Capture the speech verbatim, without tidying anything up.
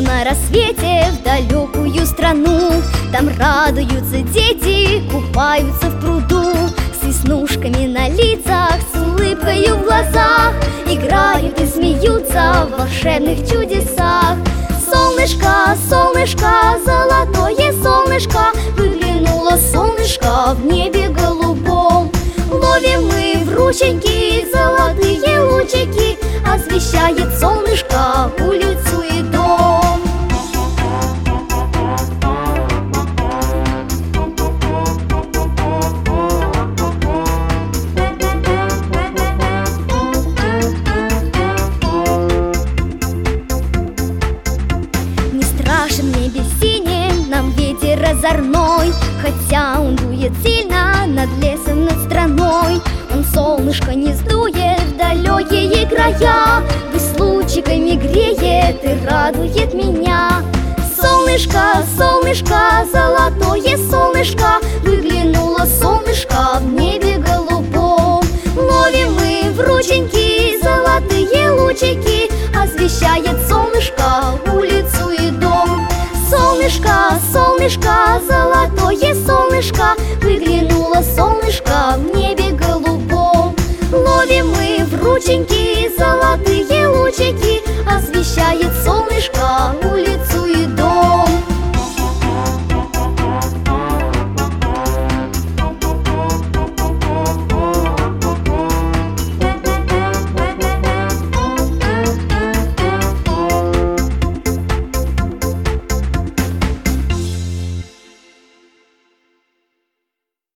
на рассвете в далекую страну. Там радуются дети, купаются в пруду, с веснушками на лицах, с улыбкою в глазах, играют и смеются в волшебных чудесах. Солнышко, солнышко, золотое солнышко, выглянуло солнышко в небе голубом. Ловим мы в ручейки золотые лучики, освещает солнышко улицу и дом. Не страшен в небе синим нам ветер озорной, хотя он дует сильно над лесом, над страной. Он солнышко не сдует в далекие края, пусть лучиками греет и радует меня. Солнышко, солнышко, золотое солнышко, выглянуло солнышко в небе голубом. Ловим мы в рученьки золотые лучики, освещает солнышко улицу и дом. Солнышко, солнышко, золотое